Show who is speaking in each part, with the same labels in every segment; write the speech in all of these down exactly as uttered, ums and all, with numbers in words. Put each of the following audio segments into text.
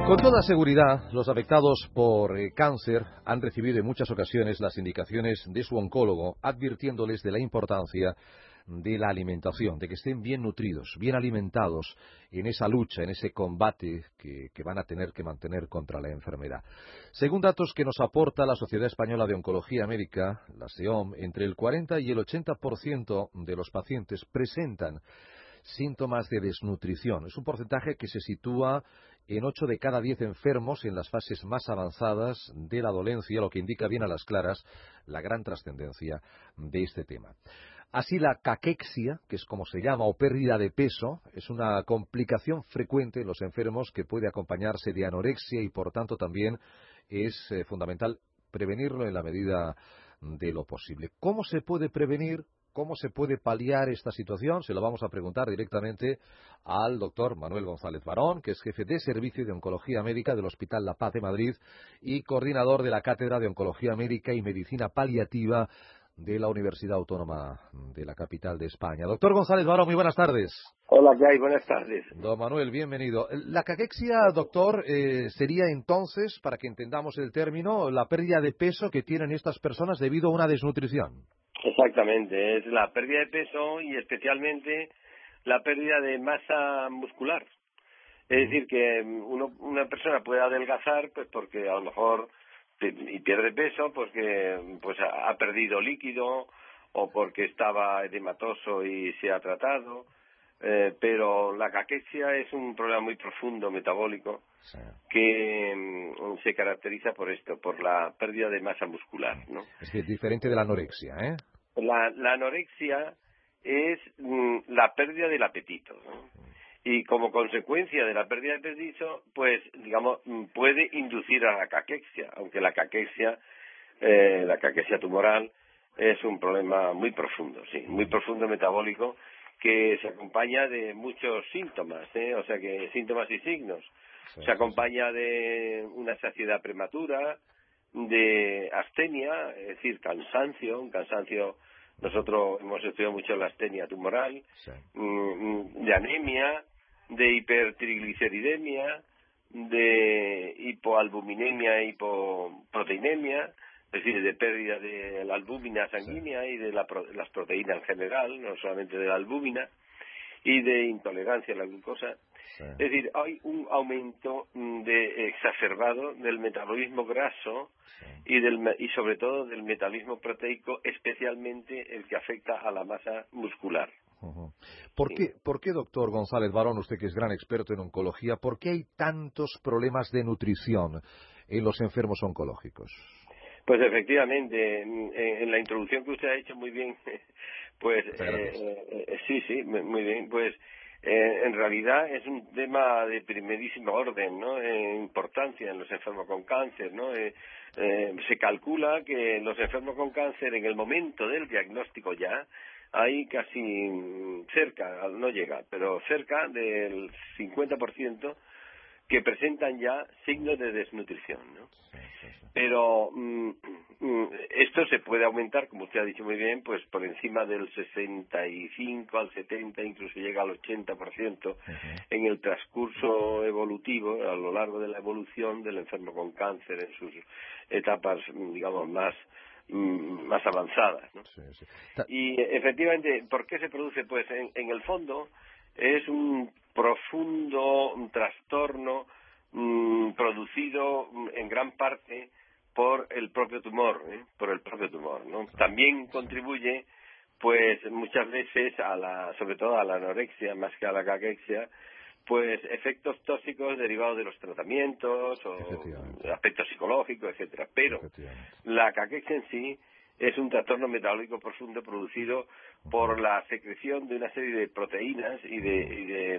Speaker 1: Con toda seguridad, los afectados por eh, cáncer han recibido en muchas ocasiones las indicaciones de su oncólogo, advirtiéndoles de la importancia de la alimentación, de que estén bien nutridos, bien alimentados en esa lucha, en ese combate que, que van a tener que mantener contra la enfermedad. Según datos que nos aporta la Sociedad Española de Oncología Médica, la S E O M, entre el cuarenta y el ochenta por ciento de los pacientes presentan síntomas de desnutrición. Es un porcentaje que se sitúa en ocho de cada diez enfermos en las fases más avanzadas de la dolencia, lo que indica bien a las claras la gran trascendencia de este tema. Así, la caquexia, que es como se llama, o pérdida de peso, es una complicación frecuente en los enfermos que puede acompañarse de anorexia y, por tanto, también es eh, fundamental prevenirlo en la medida de lo posible. ¿Cómo se puede prevenir? ¿Cómo se puede paliar esta situación? Se lo vamos a preguntar directamente al doctor Manuel González Barón, que es jefe de Servicio de Oncología Médica del Hospital La Paz de Madrid y coordinador de la Cátedra de Oncología Médica y Medicina Paliativa de la Universidad Autónoma de la capital de España. Doctor González Barón, muy buenas tardes.
Speaker 2: Hola, ¿qué hay? Buenas tardes.
Speaker 1: Don Manuel, bienvenido. La caquexia, doctor, eh, sería entonces, para que entendamos el término, la pérdida de peso que tienen estas personas debido a una desnutrición.
Speaker 2: Exactamente, es la pérdida de peso y especialmente la pérdida de masa muscular. Es decir, que uno, una persona puede adelgazar pues porque a lo mejor y pierde peso porque pues ha, ha perdido líquido o porque estaba edematoso y se ha tratado, eh, pero la caquexia es un problema muy profundo metabólico
Speaker 1: Sí.
Speaker 2: que mm, se caracteriza por esto, por la pérdida de masa muscular, ¿no?
Speaker 1: Es decir, diferente de la anorexia, ¿eh?
Speaker 2: La, la anorexia es mm, la pérdida del apetito, ¿no? Y como consecuencia de la pérdida de apetito, pues, digamos, mm, puede inducir a la caquexia, aunque la caquexia, eh, la caquexia tumoral, es un problema muy profundo, sí, muy profundo metabólico, que se acompaña de muchos síntomas, ¿eh? O sea que síntomas y signos.
Speaker 1: Sí,
Speaker 2: Se
Speaker 1: sí,
Speaker 2: acompaña de una saciedad prematura, de astenia, es decir, cansancio, un cansancio, nosotros hemos estudiado mucho la astenia tumoral,
Speaker 1: sí.
Speaker 2: de anemia, de hipertrigliceridemia, de hipoalbuminemia e hipoproteinemia, es decir, de pérdida de la albúmina sanguínea
Speaker 1: Sí.
Speaker 2: y de la, las proteínas en general, no solamente de la albúmina, y de intolerancia a la glucosa.
Speaker 1: Sí.
Speaker 2: Es decir, hay un aumento de exacerbado del metabolismo graso
Speaker 1: Sí.
Speaker 2: y del y sobre todo del metabolismo proteico, especialmente el que afecta a la masa muscular.
Speaker 1: Uh-huh. ¿Por
Speaker 2: Sí.
Speaker 1: qué, ¿Por qué, doctor González Barón, usted que es gran experto en oncología, por qué hay tantos problemas de nutrición en los enfermos oncológicos?
Speaker 2: Pues efectivamente, en, en la introducción que usted ha hecho muy bien, pues
Speaker 1: Muchas gracias.
Speaker 2: eh, eh, sí, sí, muy bien, pues eh, en realidad es un tema de primerísimo orden, ¿no? En importancia en los enfermos con cáncer, ¿no? Eh, eh, se calcula que los enfermos con cáncer en el momento del diagnóstico ya hay casi cerca, no llega, pero cerca del cincuenta por ciento que presentan ya signos de desnutrición, ¿no?
Speaker 1: Sí, sí, sí.
Speaker 2: Pero mm, mm, esto se puede aumentar, como usted ha dicho muy bien, pues por encima del sesenta y cinco al setenta, incluso llega al ochenta por ciento
Speaker 1: Uh-huh.
Speaker 2: en el transcurso evolutivo, a lo largo de la evolución del enfermo con cáncer en sus etapas, digamos, más mm, más avanzadas, ¿no?
Speaker 1: Sí, sí. Ta-
Speaker 2: Y efectivamente, ¿por qué se produce? Pues en, en el fondo es un profundo un trastorno mmm, producido mm, en gran parte por el propio tumor, ¿eh? por el propio tumor, ¿no? También contribuye, pues muchas veces a la, sobre todo a la anorexia más que a la caquexia, pues efectos tóxicos derivados de los tratamientos o
Speaker 1: Efectivamente,
Speaker 2: aspectos psicológicos, etcétera. Pero
Speaker 1: efectivamente.
Speaker 2: la caquexia en sí es un trastorno metabólico profundo producido por la secreción de una serie de proteínas y de, y de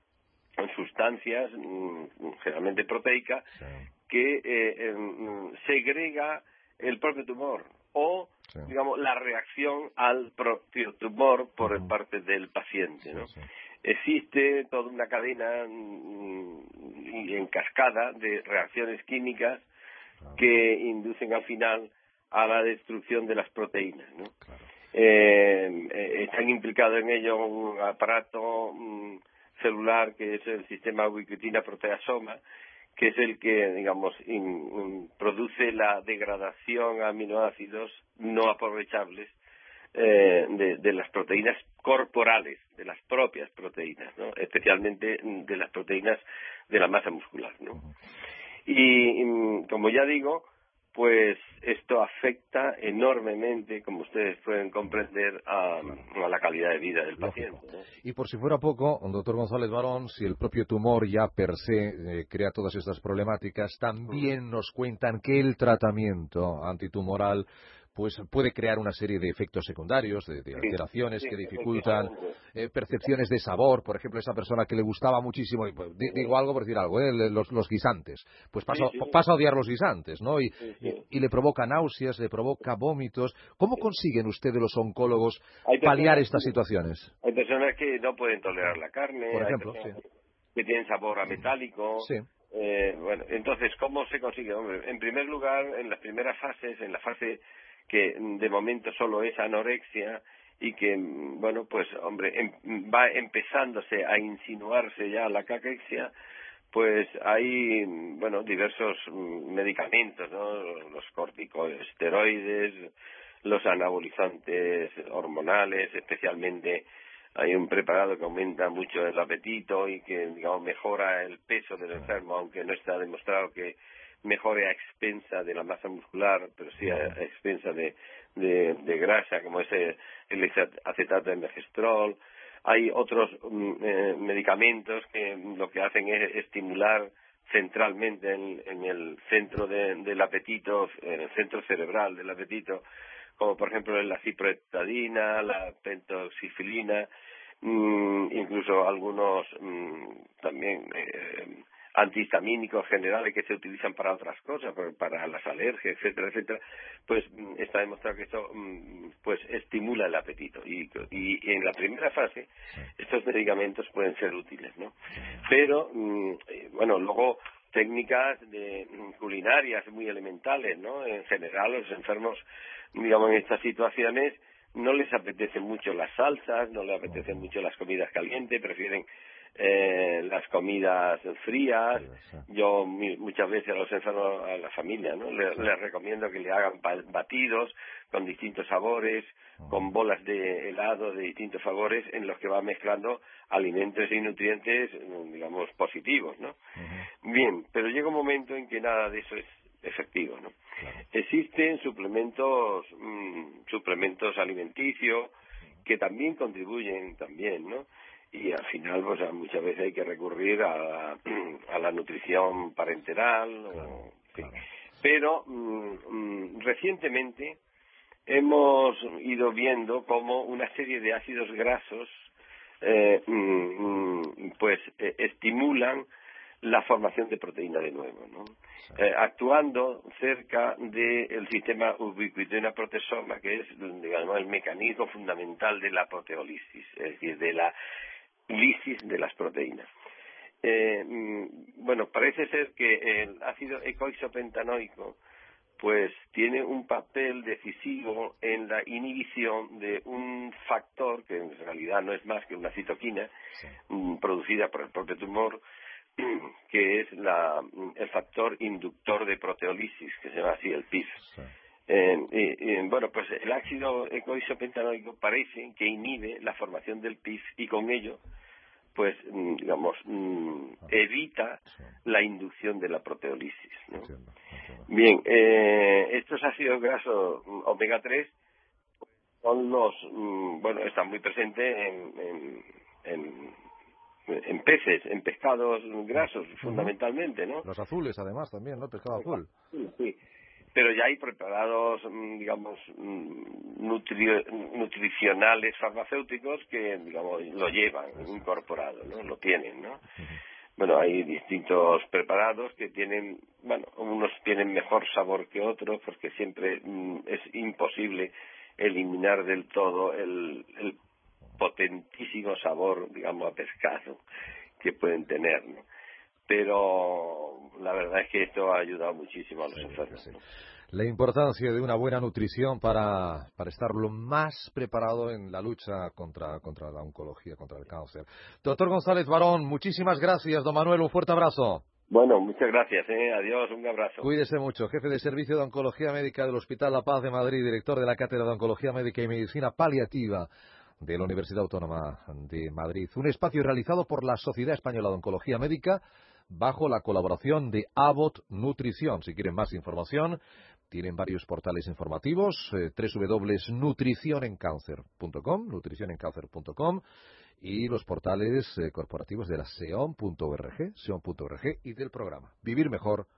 Speaker 2: mm, sustancias, mm, generalmente proteicas,
Speaker 1: Sí,
Speaker 2: que eh, eh, mm, segrega el propio tumor o,
Speaker 1: sí.
Speaker 2: digamos, la reacción al propio tumor por
Speaker 1: Ujú.
Speaker 2: parte del paciente,
Speaker 1: Sí,
Speaker 2: ¿no?
Speaker 1: sí.
Speaker 2: Existe toda una cadena mm, y en cascada de reacciones químicas
Speaker 1: Claro,
Speaker 2: que inducen al final a la destrucción de las proteínas, ¿no?
Speaker 1: claro.
Speaker 2: Eh, eh, están implicados en ello un aparato mm, celular que es el sistema ubiquitina proteasoma, que es el que, digamos, in, in, produce la degradación a aminoácidos no aprovechables eh, de, de las proteínas corporales, de las propias proteínas, ¿no? Especialmente de las proteínas de la masa muscular, ¿no? Y, y como ya digo, pues esto afecta enormemente, como ustedes pueden comprender, a, a la calidad de vida del
Speaker 1: Lógico.
Speaker 2: paciente, ¿no?
Speaker 1: Y por si fuera poco, doctor González Barón, si el propio tumor ya per se eh, crea todas estas problemáticas, también nos cuentan que el tratamiento antitumoral pues puede crear una serie de efectos secundarios, de, de alteraciones
Speaker 2: Sí,
Speaker 1: que
Speaker 2: sí,
Speaker 1: dificultan
Speaker 2: efectivamente.
Speaker 1: eh, percepciones de sabor. Por ejemplo, esa persona que le gustaba muchísimo, y, pues, di- digo algo por decir algo, ¿eh? los, los guisantes, pues pasa,
Speaker 2: Sí, sí,
Speaker 1: pasa a odiar los guisantes, ¿no? Y,
Speaker 2: sí,
Speaker 1: y,
Speaker 2: sí.
Speaker 1: y le provoca náuseas, le provoca vómitos. ¿Cómo
Speaker 2: Sí.
Speaker 1: consiguen ustedes los oncólogos
Speaker 2: Hay
Speaker 1: paliar
Speaker 2: personas,
Speaker 1: estas situaciones?
Speaker 2: hay personas que no pueden tolerar la carne,
Speaker 1: Por
Speaker 2: hay
Speaker 1: ejemplo, sí.
Speaker 2: personas que tienen sabor a metálico.
Speaker 1: Sí.
Speaker 2: Eh, bueno, entonces, ¿cómo se consigue? Hombre, en primer lugar, en las primeras fases, en la fase que de momento solo es anorexia y que, bueno, pues, hombre, em, va empezándose a insinuarse ya la caquexia, pues hay, bueno, diversos mm, medicamentos, ¿no? Los corticosteroides, los anabolizantes hormonales, especialmente hay un preparado que aumenta mucho el apetito y que, digamos, mejora el peso del enfermo, aunque no está demostrado que mejore a expensa de la masa muscular, pero sí a, a expensa de, de, de grasa, como es el, el acetato de megestrol. Hay otros mm, eh, medicamentos que lo que hacen es estimular centralmente en, en el centro de, del apetito, en el centro cerebral del apetito, como por ejemplo la ciproheptadina, la pentoxifilina, mmm, incluso algunos mmm, también eh, antihistamínicos generales que se utilizan para otras cosas, para las alergias, etcétera, etcétera, pues está demostrado que esto pues estimula el apetito y, y en la primera fase estos medicamentos pueden ser útiles, ¿no? Pero bueno, luego técnicas de culinarias muy elementales, ¿no? En general los enfermos, digamos, en estas situaciones no les apetecen mucho las salsas, no les apetecen mucho las comidas calientes, prefieren eh, las comidas frías. Yo mi, muchas veces a los enfermos, a la familia, ¿no? Les, les recomiendo que le hagan batidos con distintos sabores, con bolas de helado de distintos sabores en los que va mezclando alimentos y nutrientes, digamos, positivos, ¿no? Uh-huh. Bien, pero llega un momento en que nada de eso es efectivo, ¿no? Claro. Existen suplementos, mmm, suplementos alimenticios que también contribuyen también, ¿no? Y al final, pues muchas veces hay que recurrir a, a la nutrición parenteral, claro, o, claro. Sí. Pero mmm, recientemente hemos ido viendo cómo una serie de ácidos grasos eh, mmm, pues eh, estimulan la formación de proteína de nuevo, ¿no? Sí. Eh, actuando cerca del sistema ubiquitina-protesoma, que es, digamos, el mecanismo fundamental de la proteólisis, es decir, de la lisis de las proteínas. Eh, bueno, parece ser que el ácido ecoisopentanoico pues tiene un papel decisivo en la inhibición de un factor que en realidad no es más que una citoquina, sí, producida por el propio tumor, que es la, el factor inductor de proteólisis, que se llama así, el P I F. Sí. Eh, y, y, bueno, pues el ácido ecoisopentanoico parece que inhibe la formación del P I F y con ello, pues, digamos, evita sí. la inducción de la proteólisis, ¿no? Entiendo, entiendo. Bien, eh, estos ácidos grasos omega tres son los, bueno, están muy presentes en, en, en en peces, en pescados grasos, uh-huh, fundamentalmente, ¿no?
Speaker 1: Los azules, además, también, ¿no? El pescado azul.
Speaker 2: Sí, sí. Pero ya hay preparados, digamos, nutri- nutricionales farmacéuticos que, digamos, lo llevan incorporado, ¿no? Lo tienen, ¿no? Uh-huh. Bueno, hay distintos preparados que tienen, bueno, unos tienen mejor sabor que otros porque siempre mm, es imposible eliminar del todo el, el potentísimo sabor, digamos, a pescado que pueden tener, ¿no? Pero la verdad es que esto ha ayudado muchísimo a los sí, enfermos, sí. ¿no?
Speaker 1: La importancia de una buena nutrición para, para estar lo más preparado en la lucha contra, contra la oncología, contra el cáncer. Doctor González Barón, muchísimas gracias. Don Manuel, un fuerte abrazo.
Speaker 2: Bueno, muchas gracias, ¿eh? Adiós, un abrazo.
Speaker 1: Cuídese mucho. Jefe de Servicio de Oncología Médica del Hospital La Paz de Madrid, director de la Cátedra de Oncología Médica y Medicina Paliativa de la Universidad Autónoma de Madrid. Un espacio realizado por la Sociedad Española de Oncología Médica bajo la colaboración de Abbott Nutrición. Si quieren más información, tienen varios portales informativos, eh, doble u doble u doble u punto nutrición en cáncer punto com, nutrición en cáncer punto com, y los portales eh, corporativos de la seon punto org, seon punto org y del programa Vivir Mejor